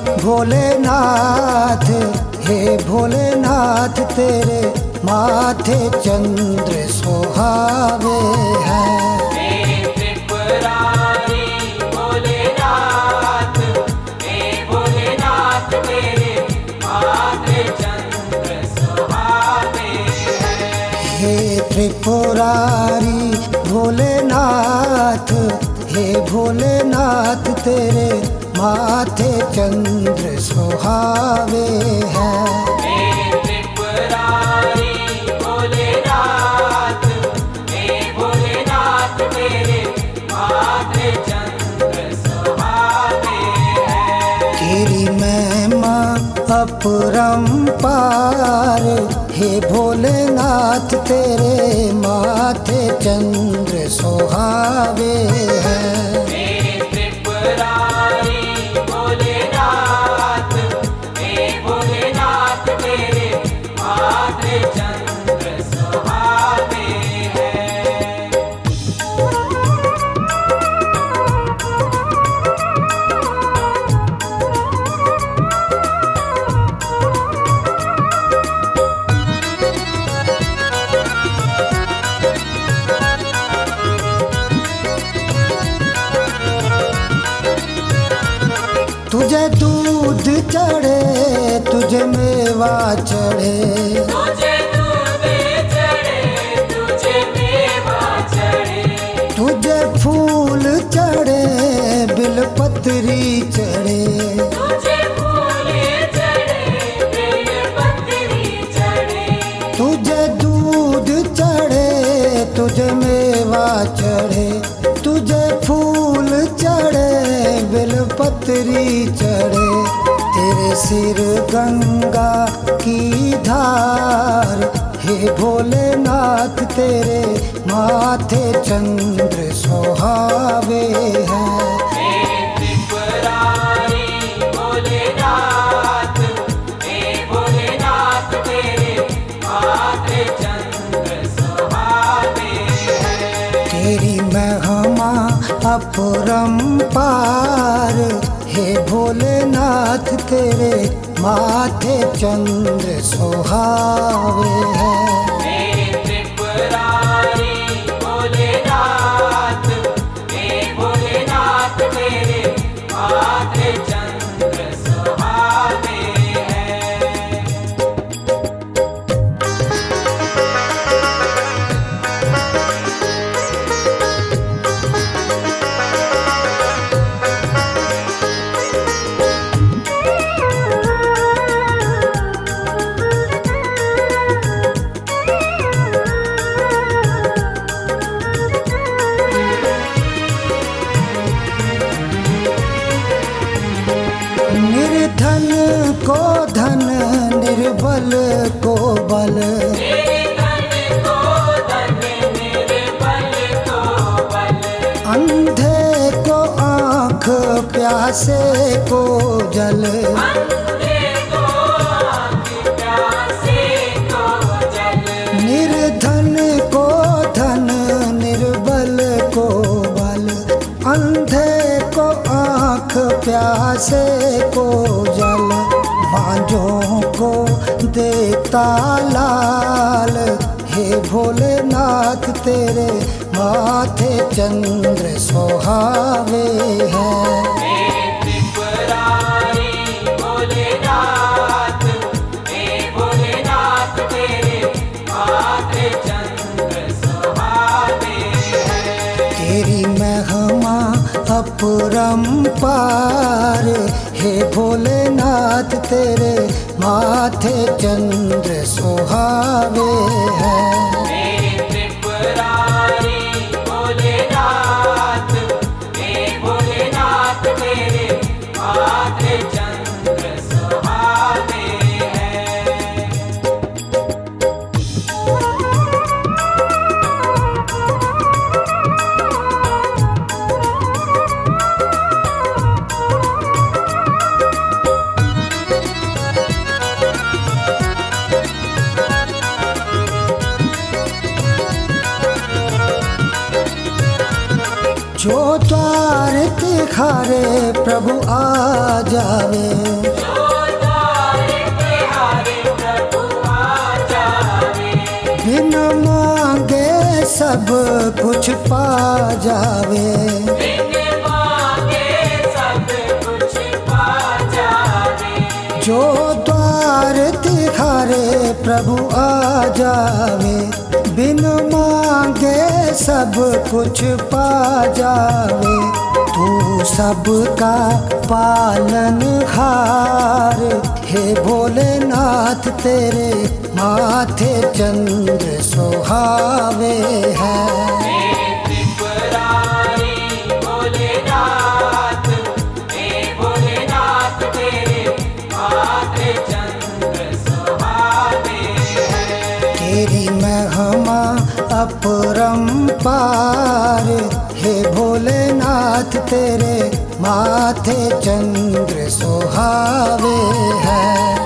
भोलेनाथ, हे भोलेनाथ तेरे माथे चंद्र सुहावे हैं। हे त्रिपुरारी भोलेनाथ, हे भोलेनाथ तेरे माथे चंद्र सुहावे हैं। हे त्रिपुरारी भोलेनाथ, हे भोलेनाथ तेरे माथे चंद्र सुहावे हैं। तेरी महिमा अपरंपार, हे भोलेनाथ तेरे माथे चंद्र सुहावे हैं। हे त्रिपुरारी भोलेनाथ, हे भोलेनाथ तेरे माथे चंद्र सुहावे हैं। तुझे दूध चढ़े, तुझे मेवा चढ़े, तुझे दूध चढ़े, तुझे मेवा चढ़े, तुझे फूल चढ़े, बिलपत्री चढ़े, तुझे फूल चढ़े, बेलपत्री चढ़े, तुझे दूध चढ़े, तुझे मेवा चढ़े, तुझे फूल चढ़े, बिलपत्री चढ़े। तेरे सिर गंगा की धार, हे भोलेनाथ तेरे माथे चंद्र सुहावे हैं। हे त्रिपुरारी भोलेनाथ, हे भोलेनाथ तेरे माथे चंद्र सुहावे हैं। तेरी महिमा अपरंपार, हे भोलेनाथ तेरे माथे चंद्र सुहावे हैं। हे त्रिपुरारी भोलेनाथ, हे भोलेनाथ तेरे माथे चंद्र सुहावे हैं। निर्धन को धन, निर्बल को बल, मेरे धन को धन, मेरे बल को बल, अंधे को आँख, प्यासे को जल, अंधे को आँख, प्यासे को जल, निर्धन को धन, निर्बल को बल, अंधे को आँख, प्यासे को जल, बांझों को देता लाल, हे भोलेनाथ तेरे माथे चंद्र सुहावे हैं। हे त्रिपुरारी भोलेनाथ, हे भोलेनाथ तेरे माथे चंद्र सुहावे हैं। तेरी महिमा अपरंपार, हे भोलेनाथ तेरे माथे चंद्र सुहावे हैं। हे त्रिपुरारी भोलेनाथ, हे भोलेनाथ तेरे माथे चंद्र सुहावे हैं। तिखारे प्रभु आ जावे। जो द्वार तिहारे प्रभु आ जावे। बिन मांगे सब कुछ पा जावे। बिन मांगे सब कुछ पा जावे। जो द्वार तिखारे प्रभु आ जावे। बिन मांगे सब कुछ पा जावे। तू सबका पालनहार, हे भोलेनाथ तेरे माथे चंद्र सुहावे हैं। हे त्रिपुरारी भोलेनाथ, हे भोलेनाथ तेरे माथे चंद्र सुहावे हैं। तेरी महिमा अपरंपार, हे भोलेनाथ तेरे माथे चंद्र सुहावे हैं।